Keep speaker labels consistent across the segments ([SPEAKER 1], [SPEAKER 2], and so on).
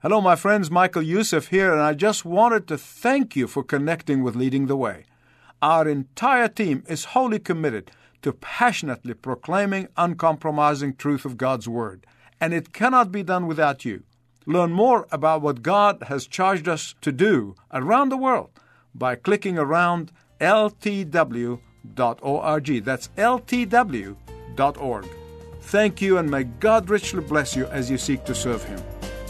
[SPEAKER 1] Hello, my friends. Michael Youssef here, and I just wanted to thank you for connecting with Leading the Way. Our entire team is wholly committed to passionately proclaiming uncompromising truth of God's Word, and it cannot be done without you. Learn more about what God has charged us to do around the world by clicking around ltw.org. That's ltw.org. Thank you, and may God richly bless you as you seek to serve Him.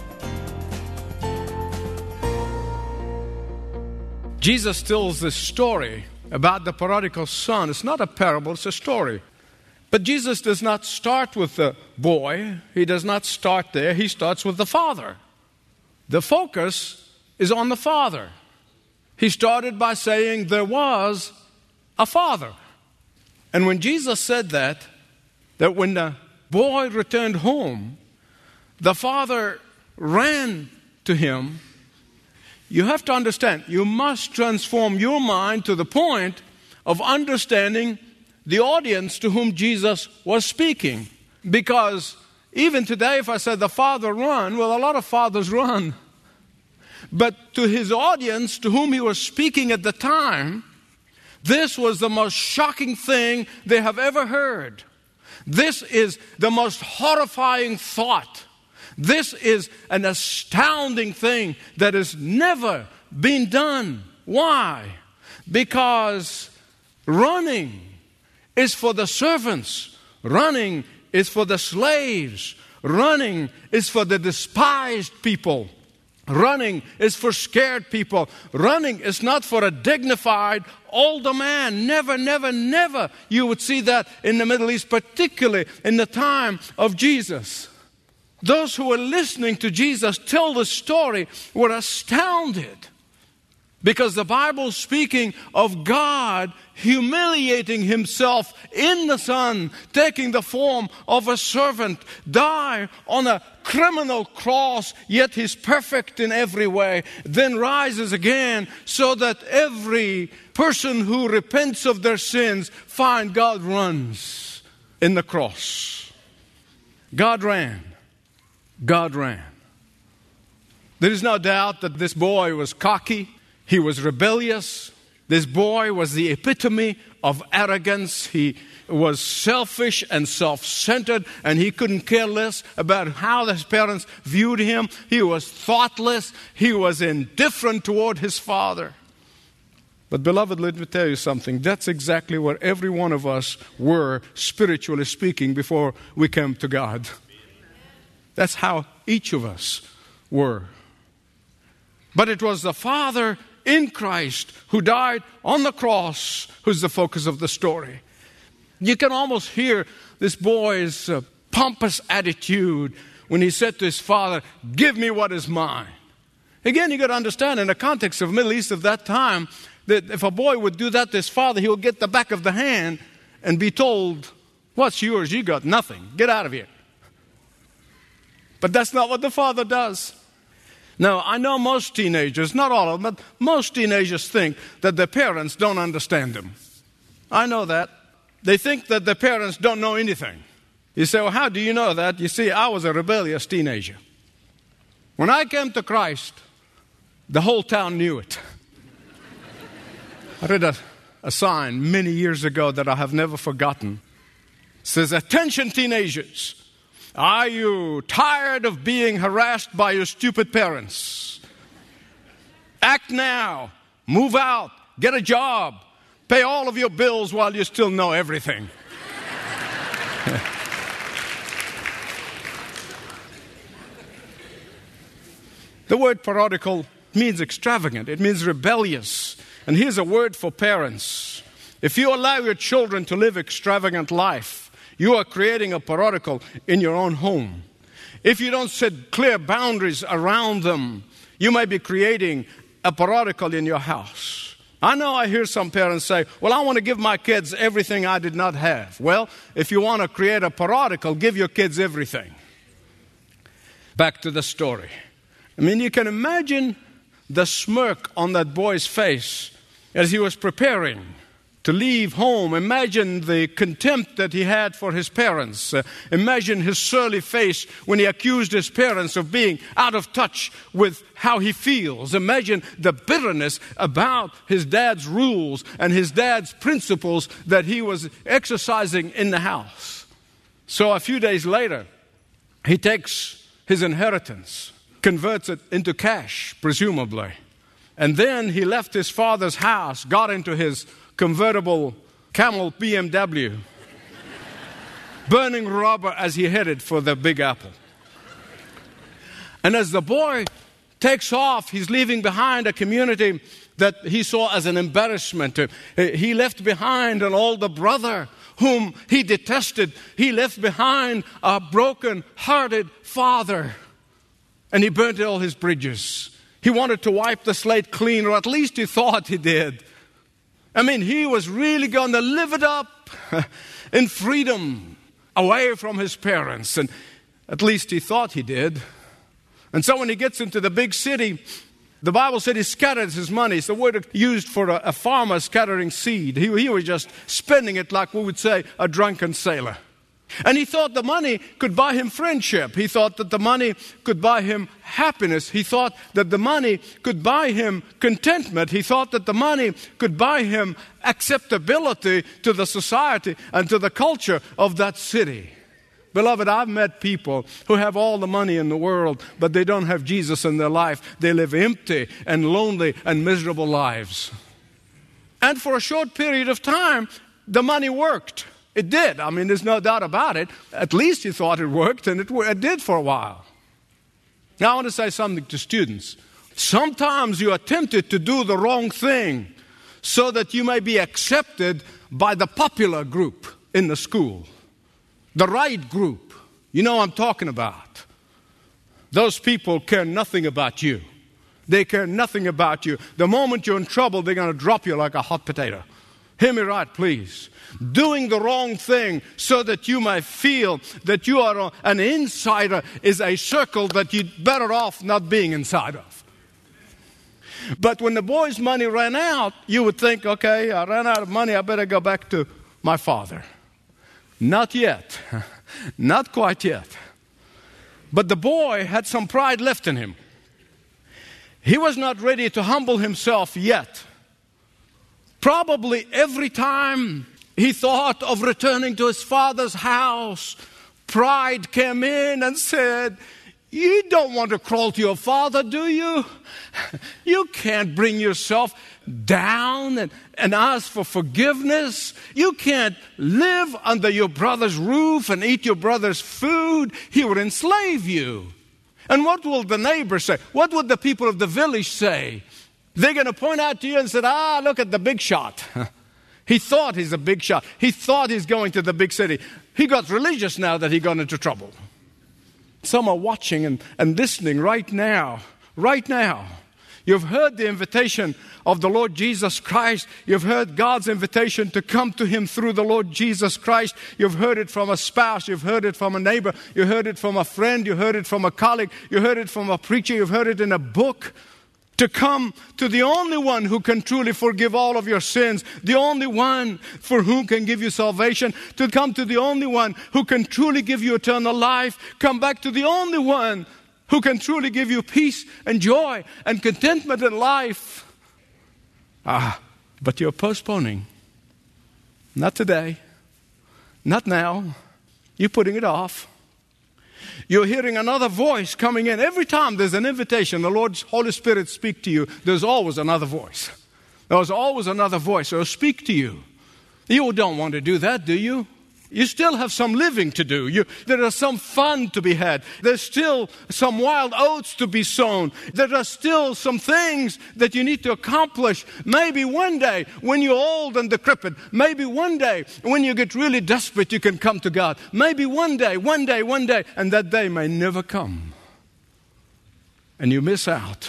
[SPEAKER 2] Jesus tells this story about the prodigal son. It's not a parable, it's a story. But Jesus does not start with the boy. He does not start there. He starts with the father. The focus is on the father. He started by saying there was a father. And when Jesus said that when the boy returned home, the father ran to him. You have to understand, you must transform your mind to the point of understanding the audience to whom Jesus was speaking. Because even today, if I said the father run, well, a lot of fathers run. But to his audience to whom he was speaking at the time, this was the most shocking thing they have ever heard. This is the most horrifying thought. This is an astounding thing that has never been done. Why? Because running is for the servants. Running is for the slaves. Running is for the despised people. Running is for scared people. Running is not for a dignified older man. Never, never, never. You would see that in the Middle East, particularly in the time of Jesus. Those who were listening to Jesus tell the story were astounded, because the Bible is speaking of God humiliating Himself in the Son, taking the form of a servant, die on a criminal cross, yet He's perfect in every way, then rises again so that every person who repents of their sins find God runs in the cross. God ran. God ran. There is no doubt that this boy was cocky. He was rebellious. This boy was the epitome of arrogance. He was selfish and self-centered, and he couldn't care less about how his parents viewed him. He was thoughtless. He was indifferent toward his father. But beloved, let me tell you something. That's exactly where every one of us were, spiritually speaking, before we came to God. That's how each of us were. But it was the Father in Christ who died on the cross who's the focus of the story. You can almost hear this boy's pompous attitude when he said to his father, "Give me what is mine." Again, you got to understand, in the context of the Middle East of that time, that if a boy would do that to his father, he would get the back of the hand and be told, "What's yours? You got nothing. Get out of here." But that's not what the father does. Now, I know most teenagers, not all of them, but most teenagers think that their parents don't understand them. I know that. They think that their parents don't know anything. You say, well, how do you know that? You see, I was a rebellious teenager. When I came to Christ, the whole town knew it. I read a sign many years ago that I have never forgotten. It says, "Attention, teenagers. Are you tired of being harassed by your stupid parents? Act now. Move out. Get a job. Pay all of your bills while you still know everything." The word prodigal means extravagant. It means rebellious. And here's a word for parents. If you allow your children to live extravagant life, you are creating a prodigal in your own home. If you don't set clear boundaries around them, you may be creating a prodigal in your house. I know I hear some parents say, well, I want to give my kids everything I did not have. Well, if you want to create a prodigal, give your kids everything. Back to the story. I mean, you can imagine the smirk on that boy's face as he was preparing to leave home. Imagine the contempt that he had for his parents. Imagine his surly face when he accused his parents of being out of touch with how he feels. Imagine the bitterness about his dad's rules and his dad's principles that he was exercising in the house. So a few days later, he takes his inheritance, converts it into cash, presumably. And then he left his father's house, got into his convertible Camel BMW, burning rubber as he headed for the Big Apple. And as the boy takes off, he's leaving behind a community that he saw as an embarrassment. He left behind an older brother whom he detested. He left behind a broken-hearted father. And he burnt all his bridges. He wanted to wipe the slate clean, or at least he thought he did. I mean, he was really going to live it up in freedom, away from his parents. And at least he thought he did. And so when he gets into the big city, the Bible said he scattered his money. It's the word used for a farmer scattering seed. He was just spending it like we would say a drunken sailor. And he thought the money could buy him friendship. He thought that the money could buy him happiness. He thought that the money could buy him contentment. He thought that the money could buy him acceptability to the society and to the culture of that city. Beloved, I've met people who have all the money in the world, but they don't have Jesus in their life. They live empty and lonely and miserable lives. And for a short period of time, the money worked. It did. I mean, there's no doubt about it. At least he thought it worked, and it did for a while. Now, I want to say something to students. Sometimes you are tempted to do the wrong thing so that you may be accepted by the popular group in the school. The right group. You know what I'm talking about. Those people care nothing about you. They care nothing about you. The moment you're in trouble, they're going to drop you like a hot potato. Hear me right, please. Doing the wrong thing so that you may feel that you are an insider is a circle that you're better off not being inside of. But when the boy's money ran out, you would think, okay, I ran out of money, I better go back to my father. Not yet. Not quite yet. But the boy had some pride left in him. He was not ready to humble himself yet. Probably every time he thought of returning to his father's house, pride came in and said, you don't want to crawl to your father, do you? You can't bring yourself down and ask for forgiveness. You can't live under your brother's roof and eat your brother's food. He would enslave you. And what will the neighbors say? What would the people of the village say? They're going to point out to you and say, look at the big shot. He thought he's a big shot. He thought he's going to the big city. He got religious now that he got into trouble. Some are watching and listening right now. Right now. You've heard the invitation of the Lord Jesus Christ. You've heard God's invitation to come to Him through the Lord Jesus Christ. You've heard it from a spouse. You've heard it from a neighbor. You heard it from a friend. You heard it from a colleague. You heard it from a preacher. You've heard it in a book. To come to the only one who can truly forgive all of your sins, the only one for whom can give you salvation, to come to the only one who can truly give you eternal life, come back to the only one who can truly give you peace and joy and contentment in life. But you're postponing. Not today. Not now. You're putting it off. You're hearing another voice coming in. Every time there's an invitation, the Lord's Holy Spirit speak to you, there's always another voice. There's always another voice that will speak to you. You don't want to do that, do you? You still have some living to do. There is some fun to be had. There's still some wild oats to be sown. There are still some things that you need to accomplish. Maybe one day when you're old and decrepit, maybe one day when you get really desperate, you can come to God. Maybe one day, and that day may never come. And you miss out.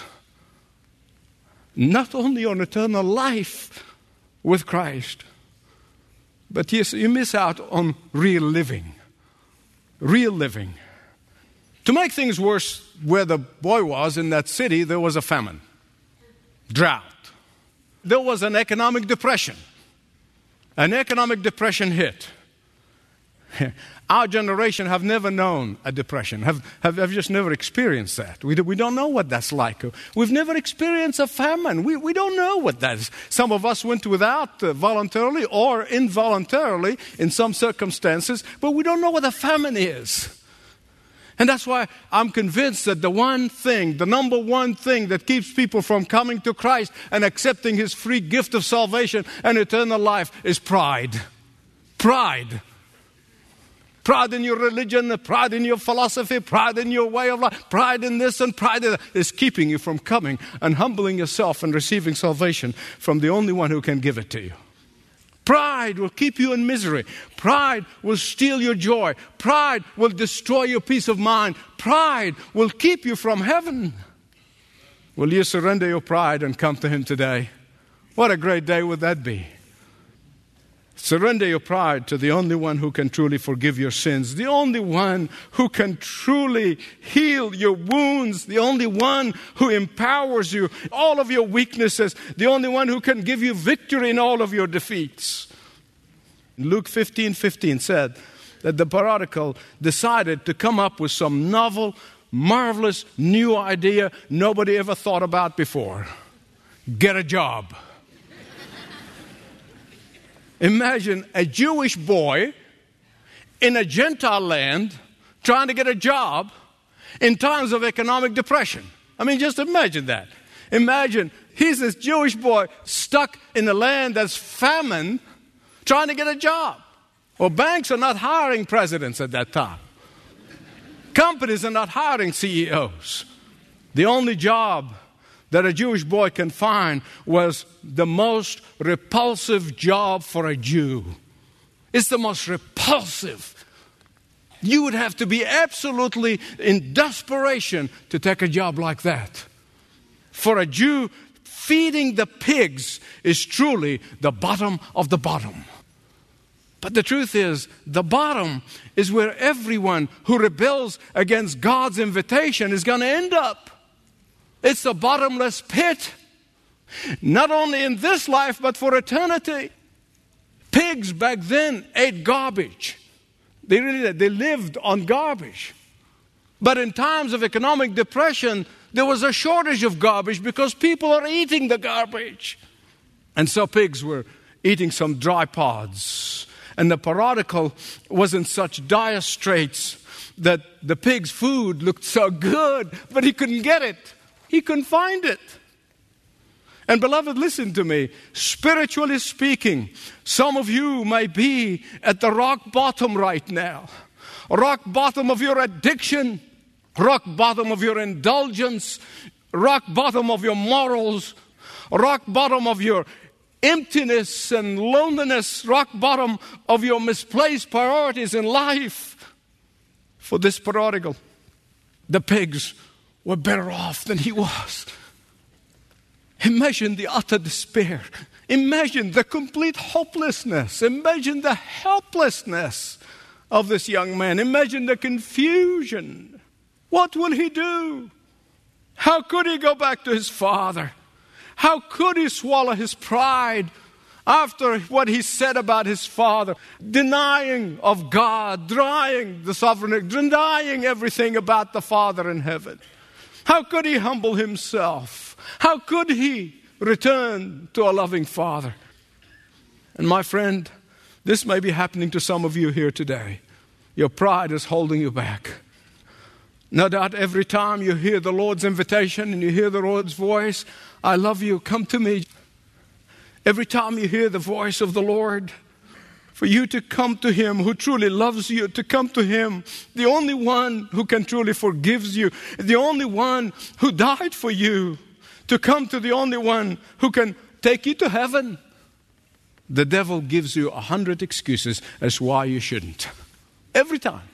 [SPEAKER 2] Not only on eternal life with Christ, but yes, you miss out on real living. Real living. To make things worse, where the boy was in that city, there was a famine. Drought. There was an economic depression. An economic depression hit. Our generation have never known a depression, have just never experienced that. We don't know what that's like. We've never experienced a famine. We don't know what that is. Some of us went without voluntarily or involuntarily in some circumstances, but we don't know what a famine is. And that's why I'm convinced that the number one thing that keeps people from coming to Christ and accepting His free gift of salvation and eternal life is pride. Pride. Pride in your religion, pride in your philosophy, pride in your way of life, pride in this and pride in that is keeping you from coming and humbling yourself and receiving salvation from the only one who can give it to you. Pride will keep you in misery. Pride will steal your joy. Pride will destroy your peace of mind. Pride will keep you from heaven. Will you surrender your pride and come to Him today? What a great day would that be? Surrender your pride to the only one who can truly forgive your sins, the only one who can truly heal your wounds, the only one who empowers you, all of your weaknesses, the only one who can give you victory in all of your defeats. Luke 15:15 said that the prodigal decided to come up with some novel, marvelous, new idea nobody ever thought about before. Get a job. Imagine a Jewish boy in a Gentile land trying to get a job in times of economic depression. I mean, just imagine that. Imagine he's this Jewish boy stuck in a land that's famine trying to get a job. Well, banks are not hiring presidents at that time. Companies are not hiring CEOs. The only job that a Jewish boy can find was the most repulsive job for a Jew. It's the most repulsive. You would have to be absolutely in desperation to take a job like that. For a Jew, feeding the pigs is truly the bottom of the bottom. But the truth is, the bottom is where everyone who rebels against God's invitation is going to end up. It's a bottomless pit, not only in this life, but for eternity. Pigs back then ate garbage. They lived on garbage. But in times of economic depression, there was a shortage of garbage because people are eating the garbage. And so pigs were eating some dry pods. And the prodigal was in such dire straits that the pig's food looked so good, but he couldn't get it. He couldn't find it. And beloved, listen to me. Spiritually speaking, some of you may be at the rock bottom right now. Rock bottom of your addiction. Rock bottom of your indulgence. Rock bottom of your morals. Rock bottom of your emptiness and loneliness. Rock bottom of your misplaced priorities in life. For this prodigal, the pigs were better off than he was. Imagine the utter despair. Imagine the complete hopelessness. Imagine the helplessness of this young man. Imagine the confusion. What will he do? How could he go back to his father? How could he swallow his pride after what he said about his father, denying of God, denying the sovereignty, denying everything about the Father in heaven? How could he humble himself? How could he return to a loving Father? And my friend, this may be happening to some of you here today. Your pride is holding you back. No doubt every time you hear the Lord's invitation and you hear the Lord's voice, I love you, come to me. Every time you hear the voice of the Lord, for you to come to Him who truly loves you, to come to Him, the only one who can truly forgive you, the only one who died for you, to come to the only one who can take you to heaven. The devil gives you 100 excuses as why you shouldn't. Every time.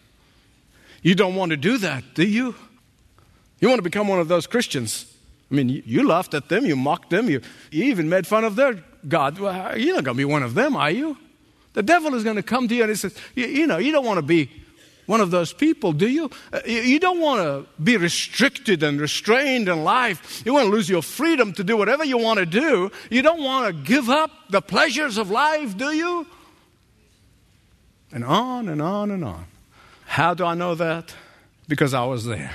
[SPEAKER 2] You don't want to do that, do you? You want to become one of those Christians. I mean, you laughed at them, you mocked them, you even made fun of their God. Well, you're not going to be one of them, are you? The devil is going to come to you and he says, you don't want to be one of those people, do you? You don't want to be restricted and restrained in life. You want to lose your freedom to do whatever you want to do. You don't want to give up the pleasures of life, do you? And on and on and on. How do I know that? Because I was there.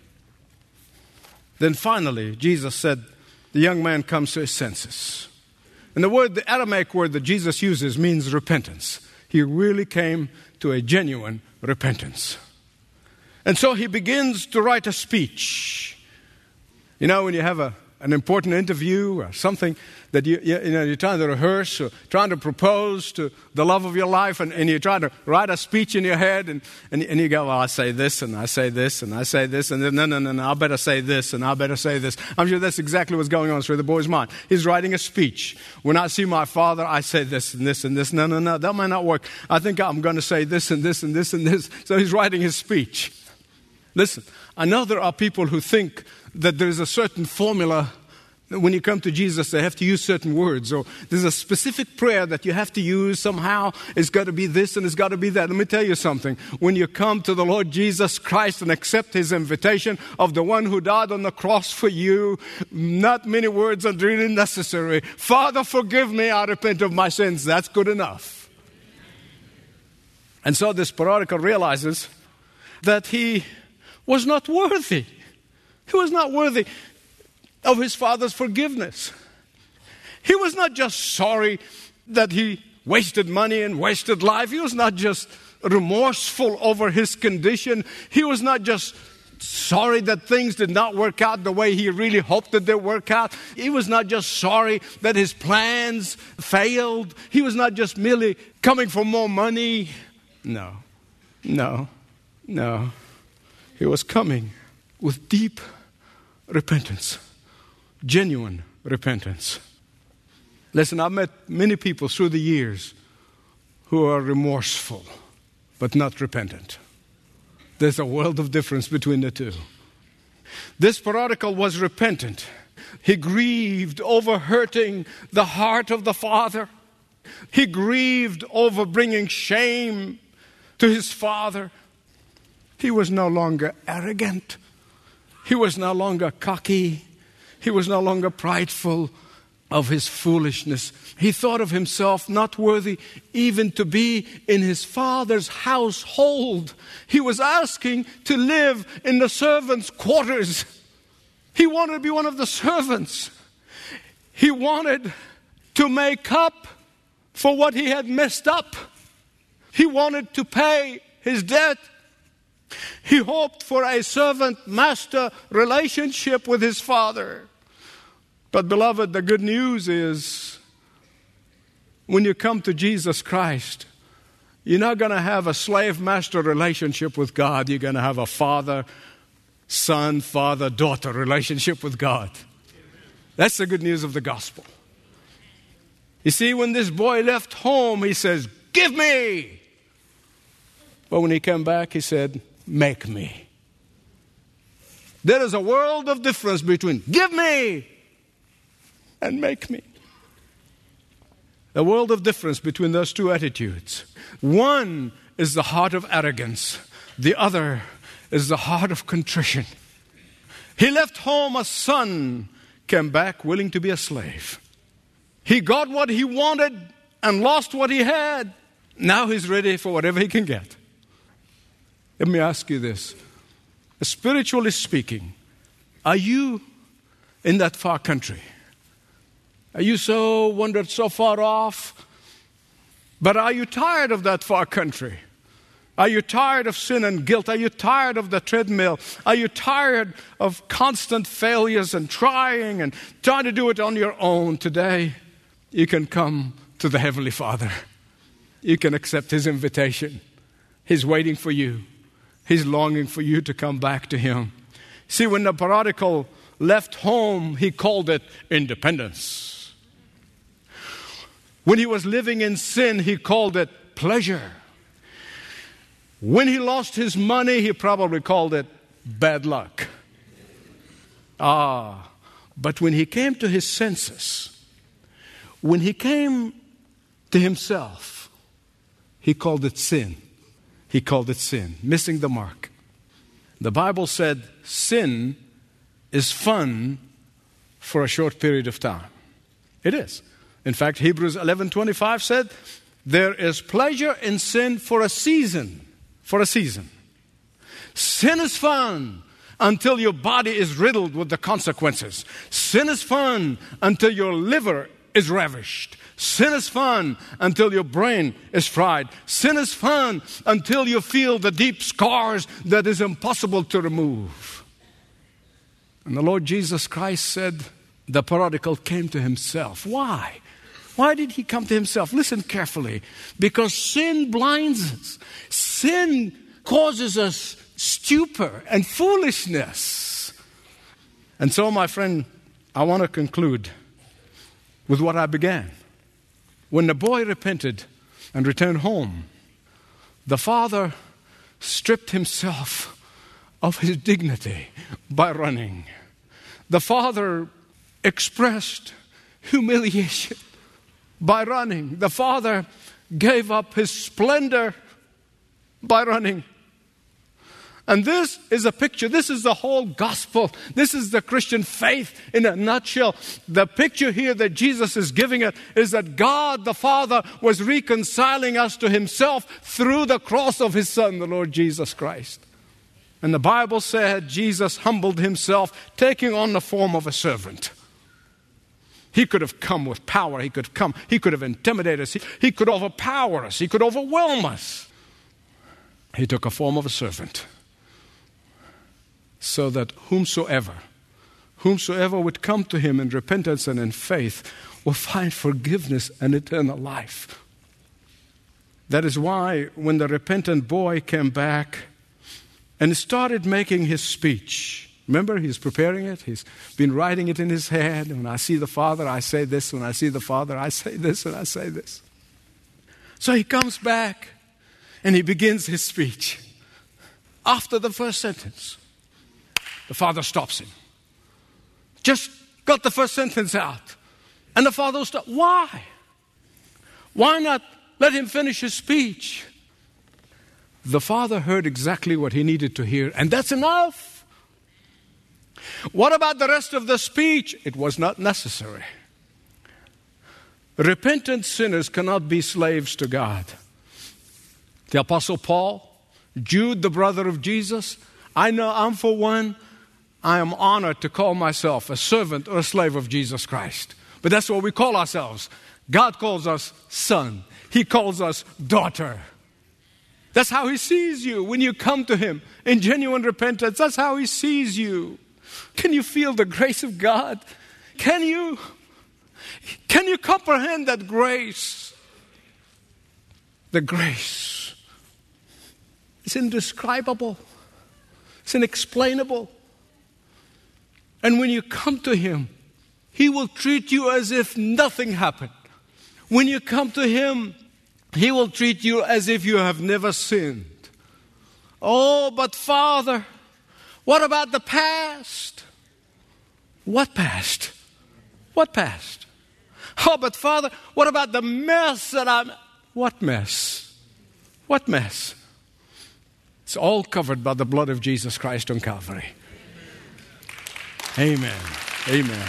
[SPEAKER 2] Then finally, Jesus said, the young man comes to his senses. And the Aramaic word that Jesus uses means repentance. He really came to a genuine repentance. And so he begins to write a speech. You know, when you have an important interview or something that you're trying to rehearse or trying to propose to the love of your life, and you're trying to write a speech in your head, and you go, well, I say this, and I say this, and I say this, and then, no, I better say this, and I better say this. I'm sure that's exactly what's going on through the boy's mind. He's writing a speech. When I see my father, I say this, and this, and this. No, that might not work. I think I'm going to say this, and this, and this, and this. So he's writing his speech. Listen, I know there are people who think that there's a certain formula. When you come to Jesus, they have to use certain words, or there's a specific prayer that you have to use somehow. It's got to be this and it's got to be that. Let me tell you something. When you come to the Lord Jesus Christ and accept His invitation of the one who died on the cross for you, not many words are really necessary. Father, forgive me. I repent of my sins. That's good enough. And so this prodigal realizes that he was not worthy. He was not worthy of his father's forgiveness. He was not just sorry that he wasted money and wasted life. He was not just remorseful over his condition. He was not just sorry that things did not work out the way he really hoped that they work out. He was not just sorry that his plans failed. He was not just merely coming for more money. No. He was coming with deep repentance. Genuine repentance. Listen, I've met many people through the years who are remorseful but not repentant. There's a world of difference between the two. This prodigal was repentant. He grieved over hurting the heart of the father. He grieved over bringing shame to his father. He was no longer arrogant. He was no longer cocky. He was no longer prideful of his foolishness. He thought of himself not worthy even to be in his father's household. He was asking to live in the servants' quarters. He wanted to be one of the servants. He wanted to make up for what he had messed up. He wanted to pay his debt. He hoped for a servant-master relationship with his father. But beloved, the good news is when you come to Jesus Christ, you're not going to have a slave-master relationship with God. You're going to have a father-son, father-daughter relationship with God. That's the good news of the gospel. You see, when this boy left home, he says, "Give me." But when he came back, he said, "Make me." There is a world of difference between give me and make me. The world of difference between those two attitudes. One is the heart of arrogance. The other is the heart of contrition. He left home a son, came back willing to be a slave. He got what he wanted and lost what he had. Now he's ready for whatever he can get. Let me ask you this. Spiritually speaking, are you in that far country? Are you wandered so far off? But are you tired of that far country? Are you tired of sin and guilt? Are you tired of the treadmill? Are you tired of constant failures and trying to do it on your own? Today, you can come to the Heavenly Father. You can accept His invitation. He's waiting for you. He's longing for you to come back to Him. See, when the prodigal left home, he called it independence. When he was living in sin, he called it pleasure. When he lost his money, he probably called it bad luck. But when he came to his senses, when he came to himself, he called it sin. he called it sin, missing the mark. The Bible said sin is fun for a short period of time. It is. In fact, Hebrews 11:25 said, there is pleasure in sin for a season. For a season. Sin is fun until your body is riddled with the consequences. Sin is fun until your liver is ravished. Sin is fun until your brain is fried. Sin is fun until you feel the deep scars that is impossible to remove. And the Lord Jesus Christ said, the prodigal came to himself. Why? Why did he come to himself? Listen carefully. Because sin blinds us. Sin causes us stupor and foolishness. And so, my friend, I want to conclude with what I began. When the boy repented and returned home, the father stripped himself of his dignity by running. The father expressed humiliation by running. The father gave up his splendor by running. And this is a picture. This is the whole gospel. This is the Christian faith in a nutshell. The picture here that Jesus is giving it is that God the Father was reconciling us to himself through the cross of his Son, the Lord Jesus Christ. And the Bible said Jesus humbled himself, taking on the form of a servant. He could have come with power. He could have intimidated us. He could overpower us. He could overwhelm us. He took a form of a servant, so that whomsoever would come to him in repentance and in faith will find forgiveness and eternal life. That is why when the repentant boy came back and started making his speech, remember, he's preparing it. He's been writing it in his head. When I see the Father, I say this. When I see the Father, I say this and I say this. So he comes back and he begins his speech. After the first sentence, the father stops him. Just got the first sentence out. And the father will stop. Why? Why not let him finish his speech? The father heard exactly what he needed to hear, and that's enough. What about the rest of the speech? It was not necessary. Repentant sinners cannot be slaves to God. The Apostle Paul, Jude, the brother of Jesus, I'm for one, I am honored to call myself a servant or a slave of Jesus Christ. But that's what we call ourselves. God calls us son. He calls us daughter. That's how he sees you when you come to him in genuine repentance. That's how he sees you. Can you feel the grace of God? Can you comprehend that grace? The grace. It's indescribable. It's inexplainable. And when you come to him, he will treat you as if nothing happened. When you come to him, he will treat you as if you have never sinned. Oh, but Father, what about the past? What past? What past? Oh, but Father, what about the mess that What mess? What mess? It's all covered by the blood of Jesus Christ on Calvary. Amen. Amen.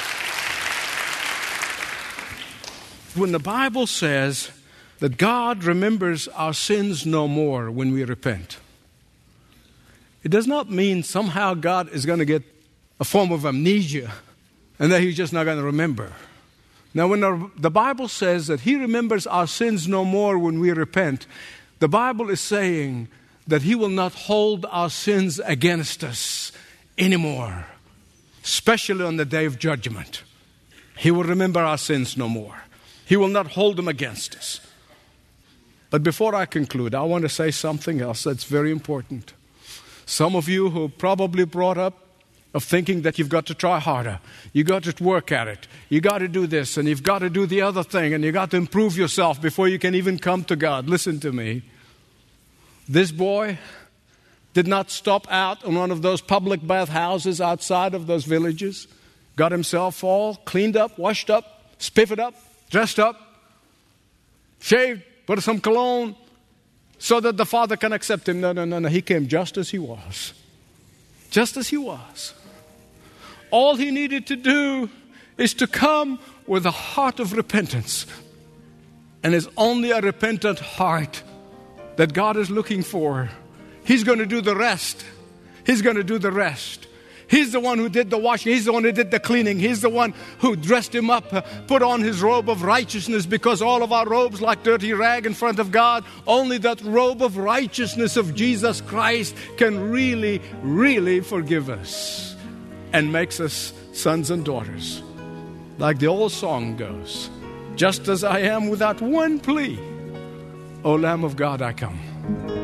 [SPEAKER 2] When the Bible says that God remembers our sins no more when we repent, it does not mean somehow God is going to get a form of amnesia and that he's just not going to remember. Now, when the Bible says that he remembers our sins no more when we repent, the Bible is saying that he will not hold our sins against us anymore, especially on the day of judgment. He will remember our sins no more. He will not hold them against us. But before I conclude, I want to say something else that's very important. Some of you who probably brought up of thinking that you've got to try harder. You got to work at it. You got to do this and you've got to do the other thing and you got to improve yourself before you can even come to God. Listen to me. This boy did not stop out on one of those public bath houses outside of those villages. Got himself all cleaned up, washed up, spiffed up, dressed up, shaved, put some cologne, so that the Father can accept him. No. He came just as he was. Just as he was. All he needed to do is to come with a heart of repentance. And it's only a repentant heart that God is looking for. He's going to do the rest. He's going to do the rest. He's the one who did the washing. He's the one who did the cleaning. He's the one who dressed him up, put on his robe of righteousness, because all of our robes like dirty rag in front of God. Only that robe of righteousness of Jesus Christ can really, really forgive us and makes us sons and daughters. Like the old song goes, just as I am without one plea, O Lamb of God, I come.